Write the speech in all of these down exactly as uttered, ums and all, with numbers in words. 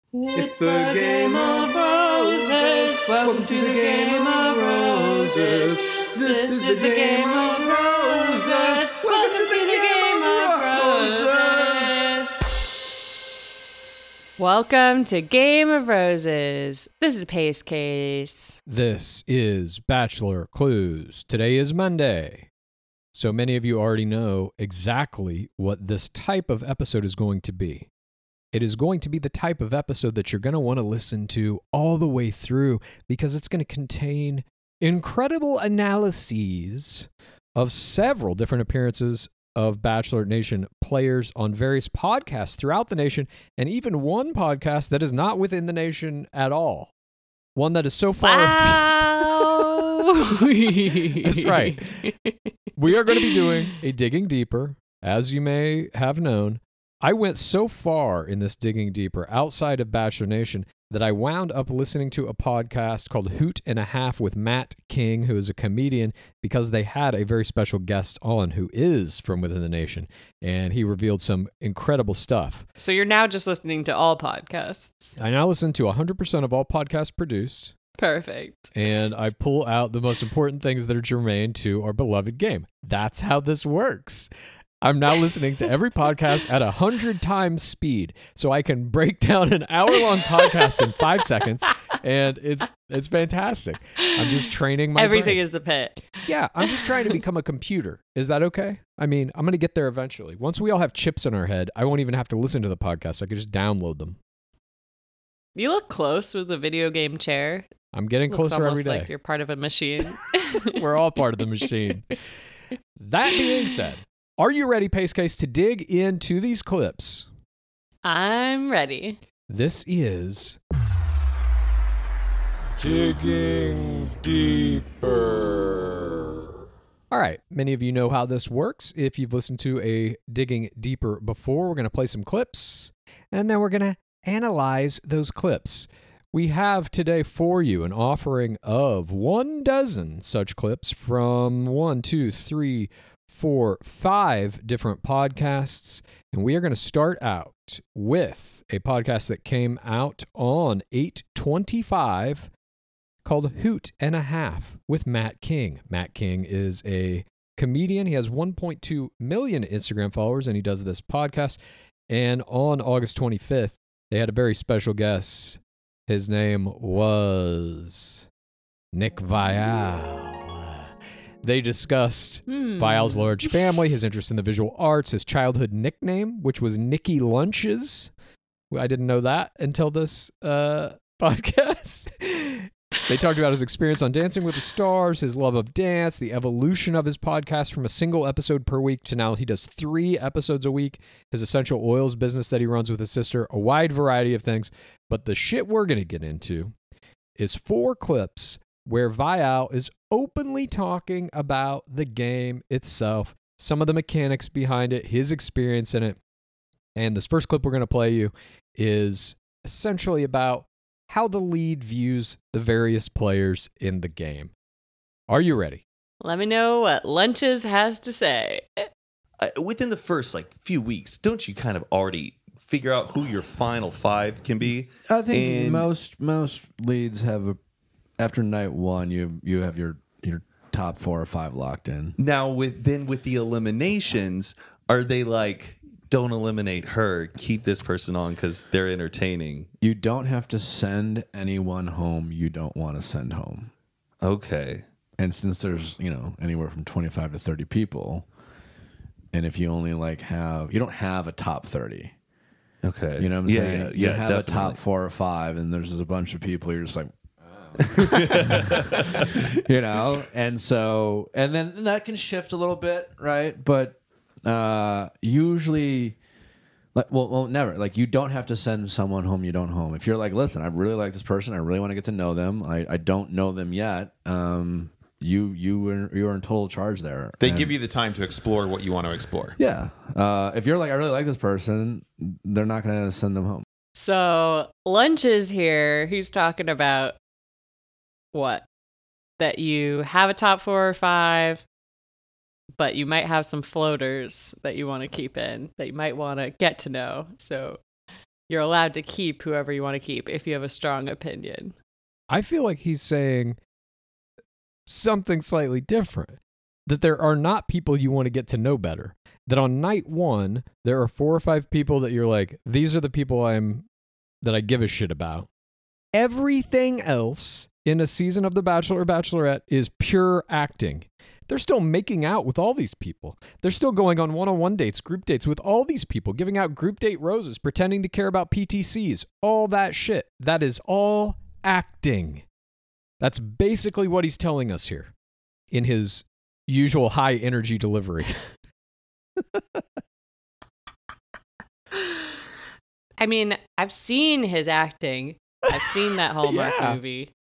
It's the Game of Roses. Welcome to the Game of Roses. This is the Game of Roses. Welcome to the Game of Roses. Welcome to Game of Roses. This is Pace Case. This is Bachelor Clues. Today is Monday. So many of you already know exactly what this type of episode is going to be. It is going to be the type of episode that you're going to want to listen to all the way through because it's going to contain incredible analyses of several different appearances of Bachelor Nation players on various podcasts throughout the nation, and even one podcast that is not within the nation at all. One that is so far... Wow! That's right. We are going to be doing a Digging Deeper, as you may have known. I went so far in this Digging Deeper outside of Bachelor Nation that I wound up listening to a podcast called Hoot and a Half with Matt King, who is a comedian, because they had a very special guest on who is from within the nation, and he revealed some incredible stuff. So you're now just listening to all podcasts. I now listen to one hundred percent of all podcasts produced. Perfect. And I pull out the most important things that are germane to our beloved game. That's how this works. I'm now listening to every podcast at a hundred times speed, so I can break down an hour-long podcast in five seconds, and it's it's fantastic. I'm just training my Everything brain. is the pit. Yeah, I'm just trying to become a computer. Is that okay? I mean, I'm going to get there eventually. Once we all have chips in our head, I won't even have to listen to the podcast. I could just download them. You look close with the video game chair. I'm getting Looks closer almost every day. like you're part of a machine. We're all part of the machine. That being said, are you ready, Pace Case, to dig into these clips? I'm ready. This is Digging Deeper. All right, many of you know how this works. If you've listened to a Digging Deeper before, we're going to play some clips, and then we're going to analyze those clips. We have today for you an offering of one dozen such clips from one, two, three, four, five different podcasts. And we are going to start out with a podcast that came out on eight twenty-five called Hoot and a Half with Matt King. Matt King is a comedian. He has one point two million Instagram followers, and he does this podcast. And on August twenty-fifth, they had a very special guest. His name was Nick Viall. They discussed Hmm. Viall's large family, his interest in the visual arts, his childhood nickname, which was Nicky Lunches. I didn't know that until this uh, podcast. They talked about his experience on Dancing with the Stars, his love of dance, the evolution of his podcast from a single episode per week to now he does three episodes a week, his essential oils business that he runs with his sister, a wide variety of things. But the shit we're going to get into is four clips where Viall is openly talking about the game itself, some of the mechanics behind it, his experience in it. And this first clip we're going to play you is essentially about how the lead views the various players in the game. Are you ready? Let me know what Lunches has to say. Uh, within the first like few weeks, don't you kind of already figure out who your final five can be? I think And- most most leads have a, after night one, you you have your your top four or five locked in. Now, with then with the eliminations, are they like, don't eliminate her, keep this person on because they're entertaining? You don't have to send anyone home you don't want to send home. Okay. And since there's, you know, anywhere from twenty-five to thirty people, and if you only like have, you don't have a top thirty. Okay. You know what I'm yeah, saying? Yeah, you yeah, have definitely. a top four or five, and there's just a bunch of people, you're just like, you know? And so, and then that can shift a little bit, right? But uh, usually, like, well, well, never. Like, you don't have to send someone home you don't home. If you're like, listen, I really like this person. I really want to get to know them. I, I don't know them yet. Um, you you are, you are in total charge there. They And- give you the time to explore what you want to explore. Yeah. Uh, if you're like, I really like this person, they're not going to send them home. So Lunches here, he's talking about what? That you have a top four or five, but you might have some floaters that you want to keep in, that you might want to get to know. So you're allowed to keep whoever you want to keep if you have a strong opinion. I feel like he's saying something slightly different. That there are not people you want to get to know better. That on night one, there are four or five people that you're like, these are the people I'm that I give a shit about. Everything else in a season of The Bachelor or Bachelorette is pure acting. They're still making out with all these people. They're still going on one-on-one dates, group dates with all these people, giving out group date roses, pretending to care about P T Cs, all that shit. That is all acting. That's basically what he's telling us here in his usual high energy delivery. I mean, I've seen his acting. I've seen that Hallmark Yeah. movie.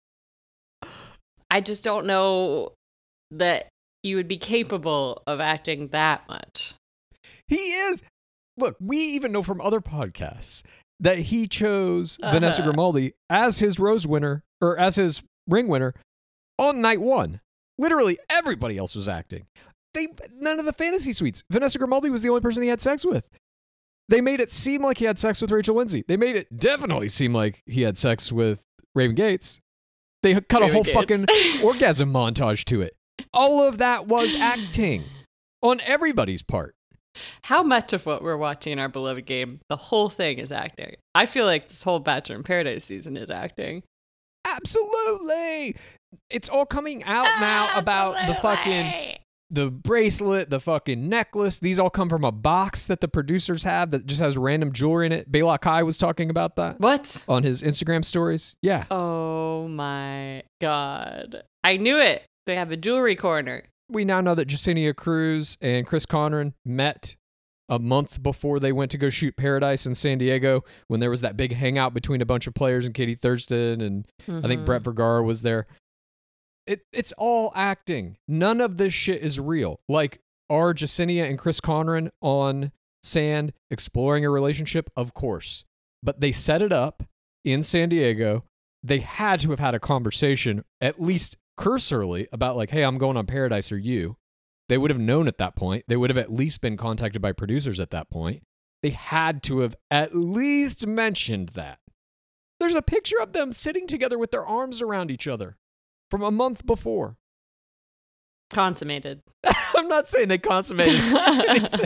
I just don't know that you would be capable of acting that much. He is. Look, we even know from other podcasts that he chose Uh-huh. Vanessa Grimaldi as his rose winner or as his ring winner on night one. Literally everybody else was acting. They none of the fantasy suites. Vanessa Grimaldi was the only person he had sex with. They made it seem like he had sex with Rachel Lindsay. They made it definitely seem like he had sex with Raven Gates. They cut Raven a whole Gates. fucking orgasm montage to it. All of that was acting on everybody's part. How much of what we're watching in our beloved game, the whole thing is acting? I feel like this whole Bachelor in Paradise season is acting. Absolutely. It's all coming out now about the fucking the bracelet, the fucking necklace. These all come from a box that the producers have that just has random jewelry in it. Baylock Kai was talking about that What? on his Instagram stories. Yeah. Oh my God. I knew it. They have a jewelry corner. We now know that Jacinia Cruz and Chris Conran met a month before they went to go shoot Paradise in San Diego when there was that big hangout between a bunch of players and Katie Thurston and I think Mhm. Brett Vergara was there. It It's all acting. None of this shit is real. Like, are Jacinia and Chris Conran on sand exploring a relationship? Of course. But they set it up in San Diego. They had to have had a conversation, at least cursorily, about like, hey, I'm going on Paradise, or you. They would have known at that point. They would have at least been contacted by producers at that point. They had to have at least mentioned that. There's a picture of them sitting together with their arms around each other from a month before. Consummated. I'm not saying they consummated anything.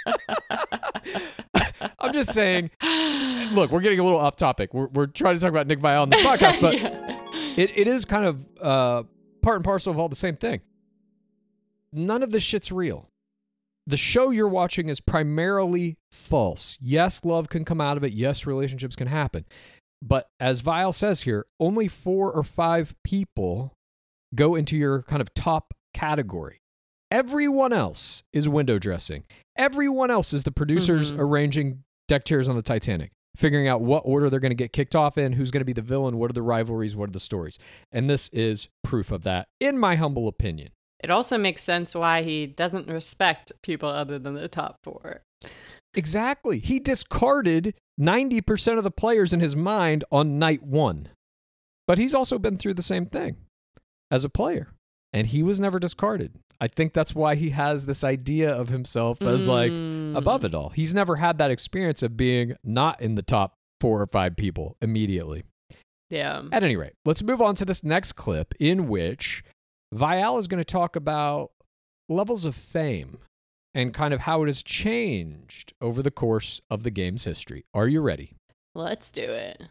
I'm just saying, look, we're getting a little off topic. We're, we're trying to talk about Nick Viall on this podcast, but Yeah. it, it is kind of uh, part and parcel of all the same thing. None of this shit's real. The show you're watching is primarily false. Yes, love can come out of it. Yes, relationships can happen. But as Viall says here, only four or five people go into your kind of top category. Everyone else is window dressing. Everyone else is the producers Mhm. arranging deck chairs on the Titanic, figuring out what order they're going to get kicked off in, who's going to be the villain, what are the rivalries, what are the stories. And this is proof of that, in my humble opinion. It also makes sense why he doesn't respect people other than the top four. Exactly. He discarded ninety percent of the players in his mind on night one. But he's also been through the same thing as a player. And he was never discarded. I think that's why he has this idea of himself as like Mm. above it all. He's never had that experience of being not in the top four or five people immediately. Yeah. At any rate, let's move on to this next clip in which Viall is going to talk about levels of fame and kind of how it has changed over the course of the game's history. Are you ready? Let's do it.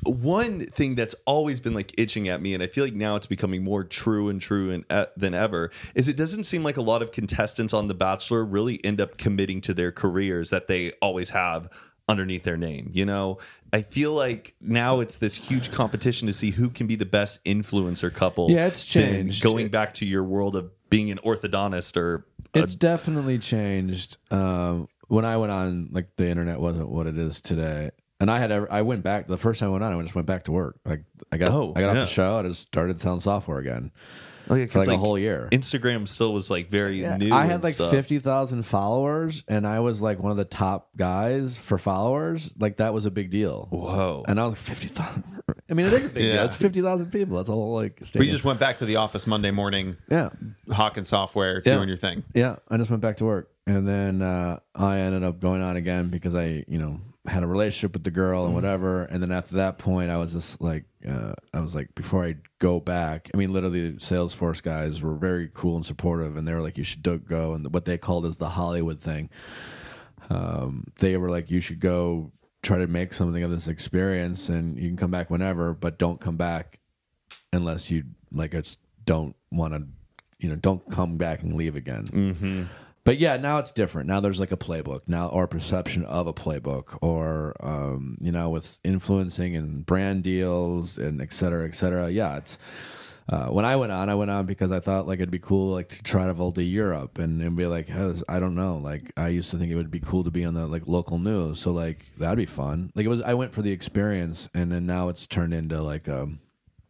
One thing that's always been like itching at me, and I feel like now it's becoming more true and true and, uh, than ever, is it doesn't seem like a lot of contestants on The Bachelor really end up committing to their careers that they always have underneath their name. You know, I feel like now it's this huge competition to see who can be the best influencer couple. Yeah, it's than changed. Going back to your world of being an orthodontist or a- It's definitely changed. Um, when I went on, like the internet wasn't what it is today, and I had ever, I went back the first time I went on. I just went back to work. Like I got, Oh, I got yeah. off the show. I just started selling software again oh yeah, for 'cause, like, like a whole year. Instagram still was like very new. I and had like stuff. fifty thousand followers, and I was like one of the top guys for followers. Like that was a big deal. Whoa. And I was like fifty thousand. I mean, it is a big Yeah. deal. It's fifty thousand people. That's a whole like. But Stadium. you just went back to the office Monday morning, yeah. hawking software, Yeah. doing your thing. Yeah, I just went back to work, and then uh, I ended up going on again because I, you know, had a relationship with the girl and whatever. And then after that point, I was just like, uh, I was like, before I go back, I mean, literally, the Salesforce guys were very cool and supportive, and they were like, you should do- go. And what they called is the Hollywood thing. Um, they were like, you should go try to make something of this experience, and you can come back whenever, but don't come back unless you like, I just don't want to, you know, don't come back and leave again. Mm-hmm. But yeah, now it's different. Now there's like a playbook now, or perception of a playbook, or um, you know, with influencing and brand deals and et cetera, et cetera. Yeah, it's uh, when I went on, I went on because I thought like it'd be cool like to travel to Europe and, and be like, hey, I don't know, like I used to think it would be cool to be on the like local news, so like that'd be fun. Like it was, I went for the experience, and then now it's turned into like um.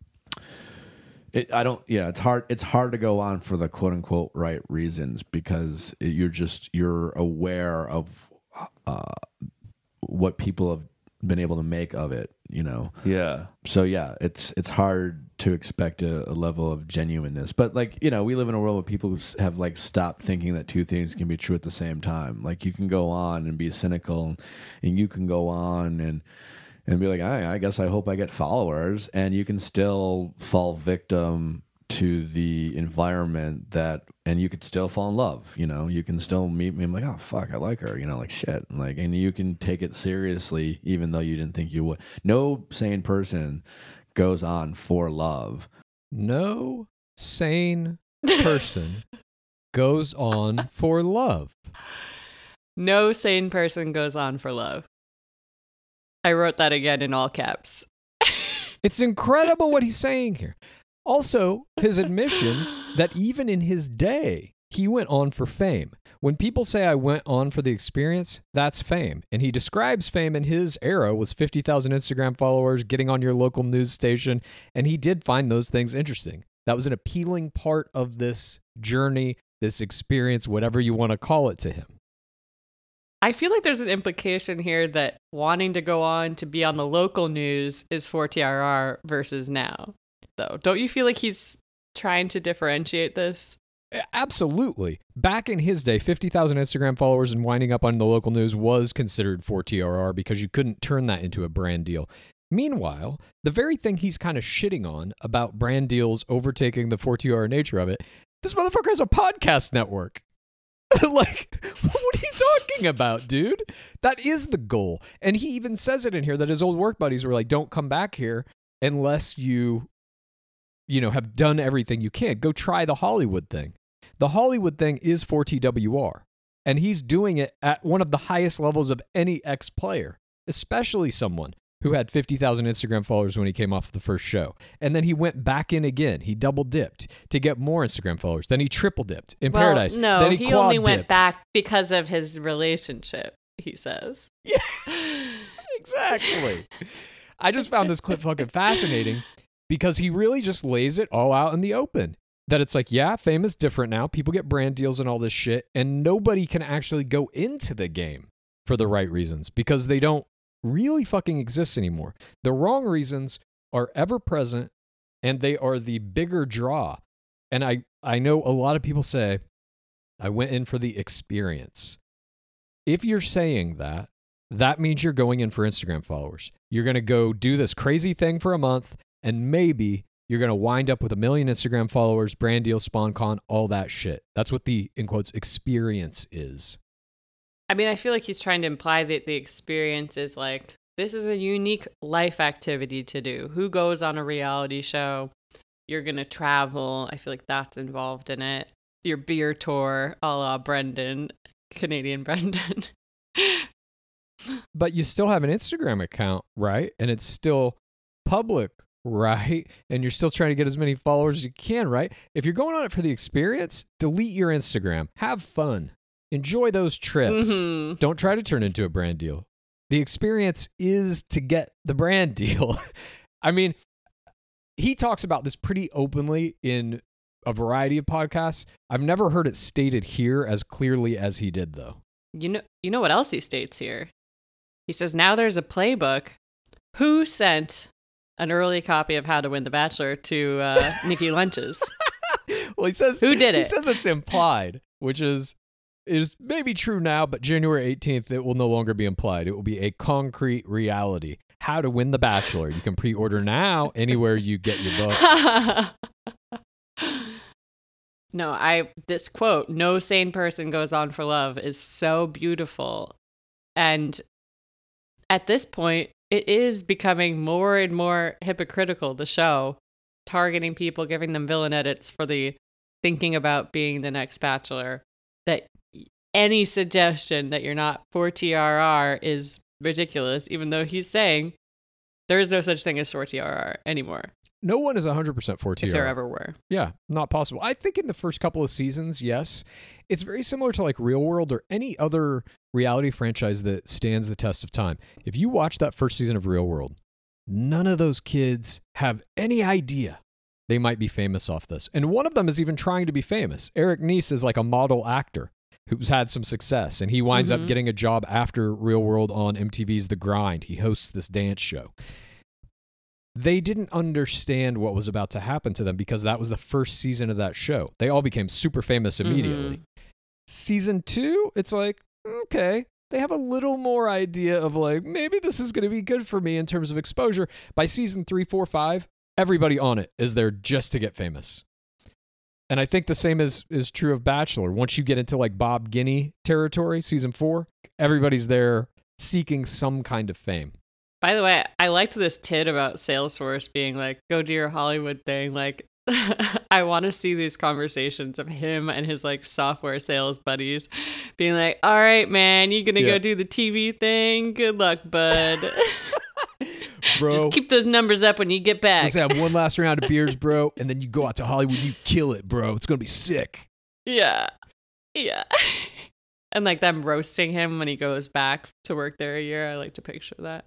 It, I don't. Yeah, it's hard. It's hard to go on for the quote unquote right reasons because it, you're just you're aware of uh, what people have been able to make of it. You know. Yeah. So yeah, it's it's hard to expect a, a level of genuineness. But like you know, we live in a world where people have like stopped thinking that two things can be true at the same time. Like you can go on and be cynical, and you can go on and. And be like, I, I guess I hope I get followers, and you can still fall victim to the environment that, and you could still fall in love. You know, you can still meet me. I'm like, oh fuck, I like her. You know, like shit. Like, and you can take it seriously, even though you didn't think you would. No sane person goes on for love. No sane person goes on for love. No sane person goes on for love. I wrote that again in all caps. It's incredible what he's saying here. Also, his admission that even in his day, he went on for fame. When people say I went on for the experience, that's fame. And he describes fame in his era was fifty thousand Instagram followers, getting on your local news station, and he did find those things interesting. That was an appealing part of this journey, this experience, whatever you want to call it to him. I feel like there's an implication here that wanting to go on to be on the local news is for T R R versus now, though. Don't you feel like he's trying to differentiate this? Absolutely. Back in his day, fifty thousand Instagram followers and winding up on the local news was considered for T R R because you couldn't turn that into a brand deal. Meanwhile, the very thing he's kind of shitting on about brand deals overtaking the for T R R nature of it, this motherfucker has a podcast network. Like, what are you talking about, dude? That is the goal. And he even says it in here that his old work buddies were like, don't come back here unless you, you know, have done everything you can. Go try the Hollywood thing. The Hollywood thing is for T W R. And he's doing it at one of the highest levels of any ex-player, especially someone who had fifty thousand Instagram followers when he came off the first show. And then he went back in again. He double dipped to get more Instagram followers. Then he triple dipped in well, Paradise. No, then he, he only went dipped. back because of his relationship, he says. Yeah, exactly. I just found this clip fucking fascinating because he really just lays it all out in the open. That it's like, yeah, fame is different now. People get brand deals and all this shit. And nobody can actually go into the game for the right reasons because they don't really fucking exists anymore. The wrong reasons are ever present and they are the bigger draw. And I, I know a lot of people say, I went in for the experience. If you're saying that, that means you're going in for Instagram followers. You're going to go do this crazy thing for a month and maybe you're going to wind up with a million Instagram followers, brand deal, SpawnCon, all that shit. That's what the, in quotes, experience is. I mean, I feel like he's trying to imply that the experience is like, this is a unique life activity to do. Who goes on a reality show? You're going to travel. I feel like that's involved in it. Your beer tour, a la Brendan, Canadian Brendan. But you still have an Instagram account, right? And it's still public, right? And you're still trying to get as many followers as you can, right? If you're going on it for the experience, delete your Instagram. Have fun. Enjoy those trips. Mm-hmm. Don't try to turn into a brand deal. The experience is to get the brand deal. I mean, he talks about this pretty openly in a variety of podcasts. I've never heard it stated here as clearly as he did, though. You know, you know what else he states here? He says, now there's a playbook. Who sent an early copy of How to Win the Bachelor to uh, Nikki Lunches? Well, he says Who did He it? says it's implied, which is is maybe true now, but January eighteenth, it will no longer be implied. It will be a concrete reality. How to Win the Bachelor. You can pre-order now anywhere you get your books. No, I this quote, "No sane person goes on for love," is so beautiful. And at this point, it is becoming more and more hypocritical, the show, targeting people, giving them villain edits for the thinking about being the next Bachelor. That any suggestion that you're not for T R R is ridiculous, even though he's saying there is no such thing as for T R R anymore. No one is one hundred percent for T R R. If there ever were. Yeah, not possible. I think in the first couple of seasons, yes. It's very similar to like Real World or any other reality franchise that stands the test of time. If you watch that first season of Real World, none of those kids have any idea they might be famous off this. And one of them is even trying to be famous. Eric Nies is like a model actor who's had some success, and he winds Mm-hmm. up getting a job after Real World on M T V's The Grind. He hosts this dance show. They didn't understand what was about to happen to them because that was the first season of that show. They all became super famous immediately. Mm-hmm. Season two, it's like, okay, they have a little more idea of like, maybe this is going to be good for me in terms of exposure. By season three, four, five, everybody on it is there just to get famous. And I think the same is, is true of Bachelor. Once you get into like Bob Guinea territory, season four, everybody's there seeking some kind of fame. By the way, I liked this tit about Salesforce being like, go do your Hollywood thing. Like, I want to see these conversations of him and his like software sales buddies being like, all right, man, you going to Yeah. go do the T V thing? Good luck, bud. Bro, Just keep those numbers up when you get back. let's have one last round of beers, bro, and then you go out to Hollywood, you kill it, bro. It's going to be sick. Yeah. Yeah. And like them roasting him when he goes back to work there a year. I like to picture that.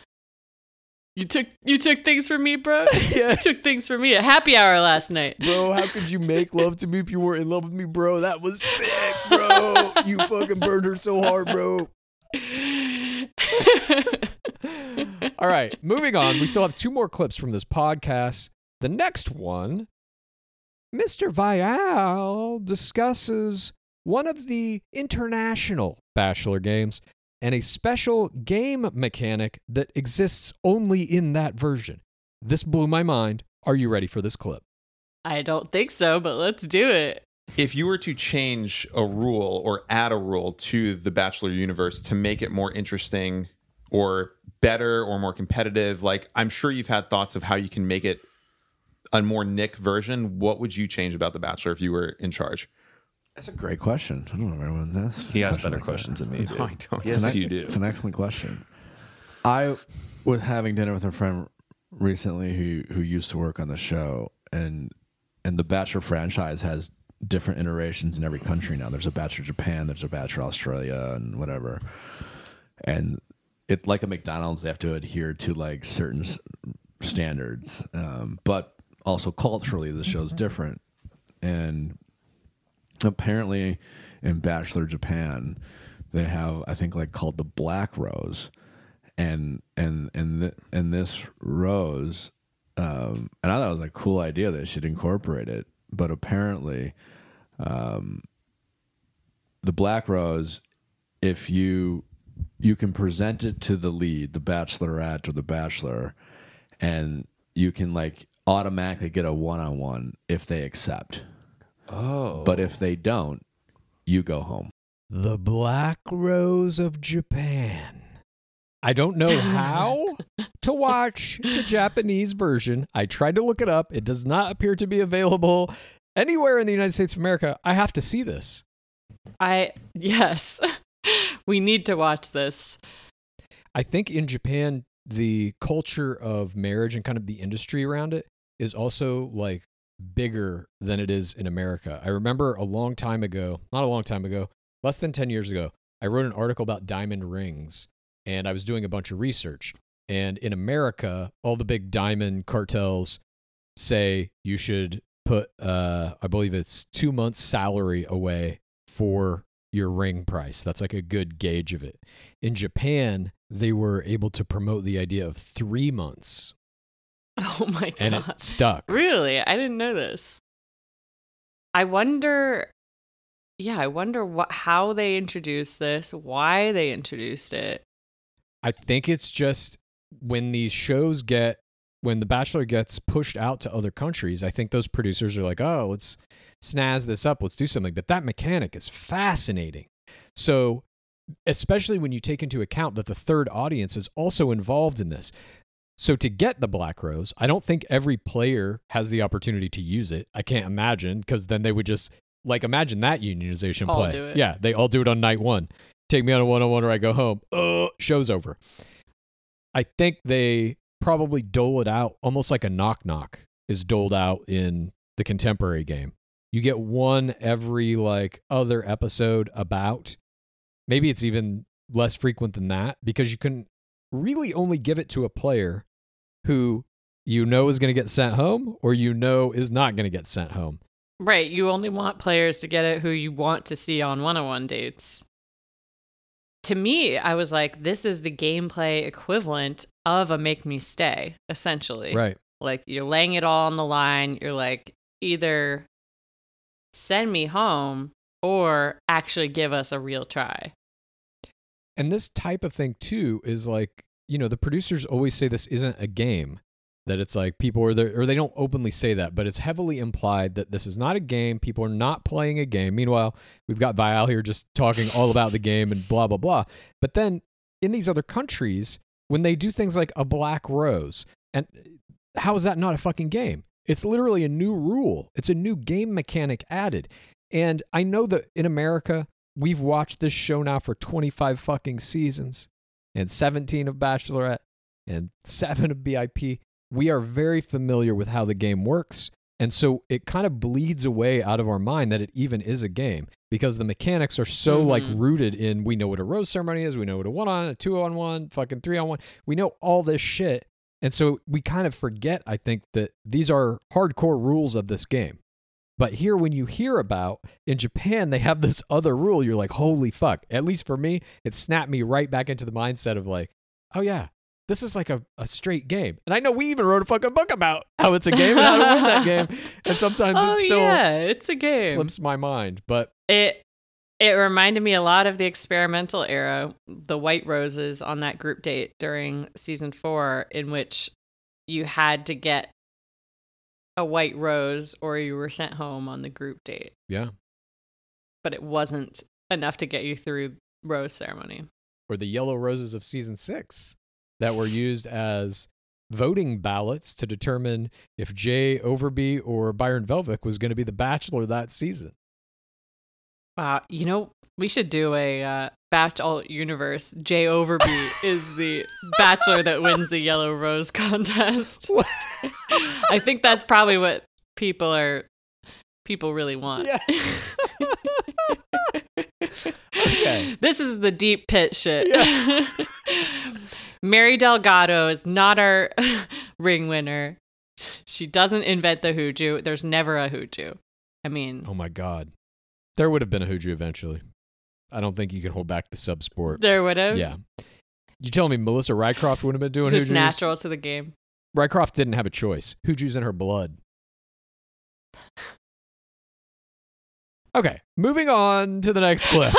You took you took things from me, bro. Yeah. You took things from me at happy hour last night. Bro, how could you make love to me if you weren't in love with me, bro? That was sick, bro. You fucking burned her so hard, bro. All right, moving on. We still have two more clips from this podcast. The next one, Mister Vial discusses one of the international Bachelor games and a special game mechanic that exists only in that version. This blew my mind. Are you ready for this clip? I don't think so, but let's do it. If you were to change a rule or add a rule to the Bachelor universe to make it more interesting or better or more competitive, like I'm sure you've had thoughts of how you can make it a more Nick version. What would you change about the Bachelor if you were in charge? That's a great question. I don't know if everyone's asked. He a has question better like questions that. than me, dude. No, I don't. Yes, It's an- you do. It's an excellent question. I was having dinner with a friend recently who who used to work on the show, and and the Bachelor franchise has different iterations in every country now. There's a Bachelor Japan, there's a Bachelor Australia, and whatever. And it's like a McDonald's; they have to adhere to like certain s- standards, um, but also culturally, the show's different. And apparently, in Bachelor Japan, they have I think like called the Black Rose, and and and th- and this rose, um, and I thought it was a cool idea that they should incorporate it. But apparently, um, the Black Rose, if you you can present it to the lead, the Bachelorette or the Bachelor, and you can like automatically get a one-on-one if they accept. Oh. But if they don't, you go home. The Black Rose of Japan. I don't know how to watch the Japanese version. I tried to look it up. It does not appear to be available anywhere in the United States of America. I have to see this. I yes. We need to watch this. I think in Japan, the culture of marriage and kind of the industry around it is also like bigger than it is in America. I remember a long time ago, not a long time ago, less than ten years ago, I wrote an article about diamond rings, and I was doing a bunch of research. And in America, all the big diamond cartels say you should put, uh, I believe it's two months' salary away for your ring price. That's like a good gauge of it. In Japan, they were able to promote the idea of three months, Oh my god. and it stuck. Really? I didn't know this. I wonder yeah, I wonder what how they introduced this, why they introduced it. I think it's just when these shows get, when The Bachelor gets pushed out to other countries, I think those producers are like, oh, let's snazz this up, let's do something. But that mechanic is fascinating. So, especially when you take into account that the third audience is also involved in this. So to get the Black Rose, I don't think every player has the opportunity to use it. I can't imagine, because then they would just, like, imagine that unionization All play. do it. Yeah, they all do it on night one. Take me on a one-on-one or I go home. Uh, show's over. I think they probably dole it out almost like a knock-knock is doled out in the contemporary game. You get one every, like, other episode about. Maybe it's even less frequent than that, because you can really only give it to a player who you know is going to get sent home or you know is not going to get sent home. Right, you only want players to get it who you want to see on one-on-one dates. To me, I was like, this is the gameplay equivalent of a Make Me Stay, essentially. Right. Like, you're laying it all on the line. You're like, either send me home or actually give us a real try. And this type of thing, too, is like, you know, the producers always say this isn't a game, that it's like people are there, or they don't openly say that, but it's heavily implied that this is not a game. People are not playing a game. Meanwhile, we've got Vial here just talking all about the game and blah, blah, blah. But then in these other countries, when they do things like a Black Rose, and how is that not a fucking game? It's literally a new rule. It's a new game mechanic added. And I know that in America, we've watched this show now for twenty-five fucking seasons, and seventeen of Bachelorette, and seven of B I P. We are very familiar with how the game works, and so it kind of bleeds away out of our mind that it even is a game, because the mechanics are so Mm-hmm. like rooted in, we know what a rose ceremony is, we know what a one on, a two on one, fucking three on one. We know all this shit, and so we kind of forget, I think, that these are hardcore rules of this game. But here, when you hear about, in Japan, they have this other rule, you're like, holy fuck. At least for me, it snapped me right back into the mindset of like, oh yeah, this is like a, a straight game. And I know we even wrote a fucking book about how it's a game and how to win that game. And sometimes Oh, it still yeah, it's a game. slips my mind. But It it reminded me a lot of the experimental era, the White Roses on that group date during season four, in which you had to get a white rose or you were sent home on the group date. yeah, But it wasn't enough to get you through rose ceremony. or the yellow roses of season six that were used as voting ballots to determine if Jay Overby or Byron Velvick was going to be the Bachelor that season. Wow, you know, we should do a uh, Batch Alt Universe. Jay Overby is the Bachelor that wins the Yellow Rose contest. I think that's probably what people are people really want. Yeah. Okay. This is the deep pit shit. Mary Delgado is not our ring winner. She doesn't invent the hooju. There's never a hooju. I mean, Oh my God. There would have been a hooju eventually. I don't think you can hold back the sub sport. there would have. Yeah. You telling me Melissa Rycroft wouldn't have been doing It's just hoojus? natural to the game. Rycroft didn't have a choice. Hooju's in her blood. Okay, moving on to the next clip.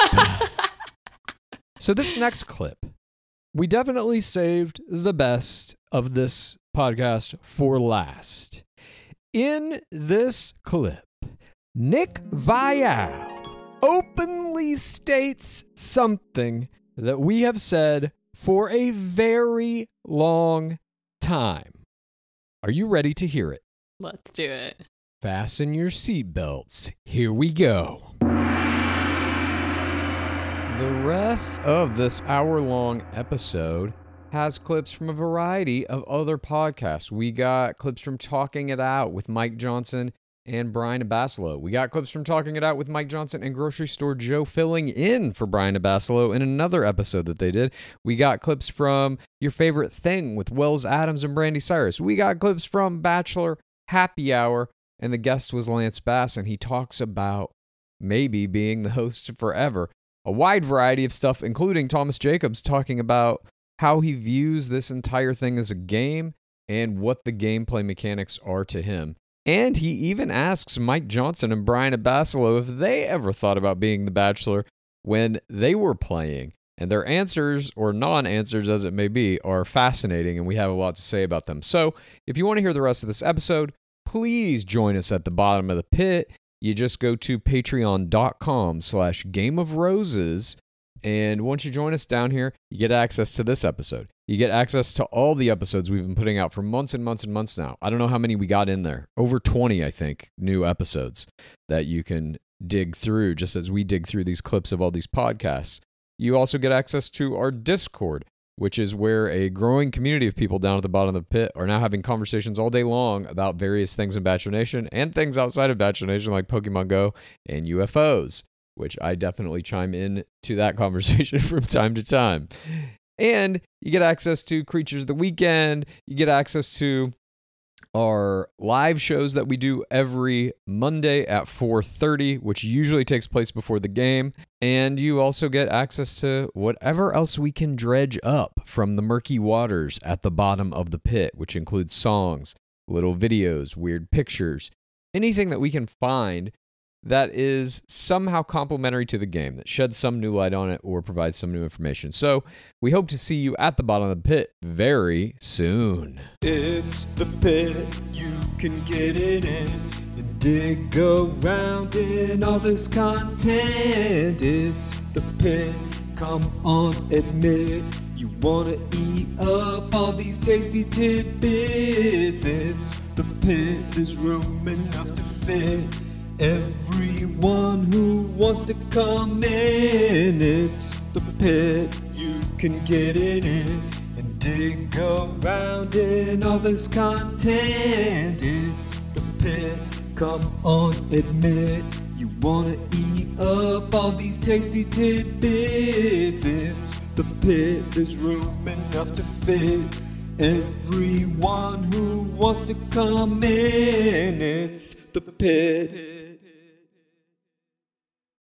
So this next clip, we definitely saved the best of this podcast for last. In this clip, Nick Vial openly states something that we have said for a very long time. Are you ready to hear it? Let's do it. Fasten your seatbelts. Here we go. The rest of this hour-long episode has clips from a variety of other podcasts. We got clips from Talking It Out with Mike Johnson and Brian Abasolo. We got clips from Talking It Out with Mike Johnson and Grocery Store Joe filling in for Brian Abasolo in another episode that they did. We got clips from Your Favorite Thing with Wells Adams and Brandy Cyrus. We got clips from Bachelor Happy Hour, and the guest was Lance Bass, and he talks about maybe being the host forever. A wide variety of stuff, including Thomas Jacobs talking about how he views this entire thing as a game and what the gameplay mechanics are to him. And he even asks Mike Johnson and Brian Abasolo if they ever thought about being the Bachelor when they were playing. And their answers, or non-answers as it may be, are fascinating, and we have a lot to say about them. So if you want to hear the rest of this episode, please join us at the bottom of the pit. You just go to patreon.com slash Game of Roses, and once you join us down here, you get access to this episode. You get access to all the episodes we've been putting out for months and months and months now. I don't know how many we got in there. Over twenty, I think, new episodes that you can dig through just as we dig through these clips of all these podcasts. You also get access to our Discord, which is where a growing community of people down at the bottom of the pit are now having conversations all day long about various things in Bachelor Nation and things outside of Bachelor Nation like Pokemon Go and U F Os, which I definitely chime in to that conversation from time to time. And you get access to Creatures of the Weekend. You get access to our live shows that we do every Monday at four thirty, which usually takes place before the game. And you also get access to whatever else we can dredge up from the murky waters at the bottom of the pit, which includes songs, little videos, weird pictures, anything that we can find that is somehow complementary to the game, that sheds some new light on it or provides some new information. So we hope to see you at the bottom of the pit very soon. It's the pit, you can get it in and dig around in all this content. It's the pit, come on, admit you wanna eat up all these tasty tidbits. It's the pit, there's room enough to fit everyone who wants to come in. It's the pit, you can get it in and dig around in all this content. It's the pit, come on, admit you wanna eat up all these tasty tidbits. It's the pit, there's room enough to fit everyone who wants to come in. It's the pit.